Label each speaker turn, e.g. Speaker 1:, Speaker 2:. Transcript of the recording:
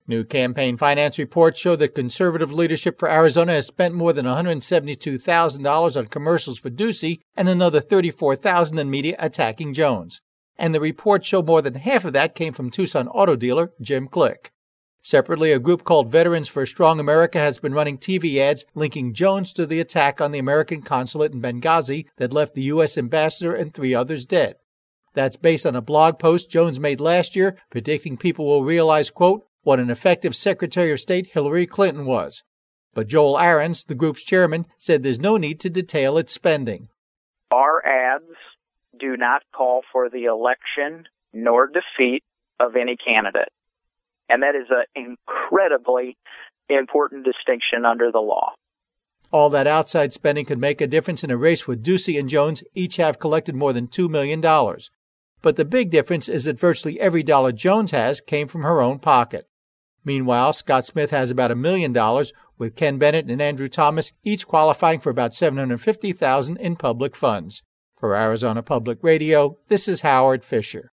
Speaker 1: New campaign finance reports show that conservative leadership for Arizona has spent more than $172,000 on commercials for Ducey and another $34,000 in media attacking Jones. And the reports show more than half of that came from Tucson auto dealer Jim Click. Separately, a group called Veterans for a Strong America has been running TV ads linking Jones to the attack on the American consulate in Benghazi that left the U.S. ambassador and 3 others dead. That's based on a blog post Jones made last year predicting people will realize, quote, what an effective Secretary of State Hillary Clinton was. But Joel Ahrens, the group's chairman, said there's no need to detail its spending.
Speaker 2: Our ads do not call for the election nor defeat of any candidate. And that is an incredibly important distinction under the law.
Speaker 1: All that outside spending could make a difference in a race where Ducey and Jones each have collected more than $2 million. But the big difference is that virtually every dollar Jones has came from her own pocket. Meanwhile, Scott Smith has about $1 million, with Ken Bennett and Andrew Thomas each qualifying for about $750,000 in public funds. For Arizona Public Radio, this is Howard Fisher.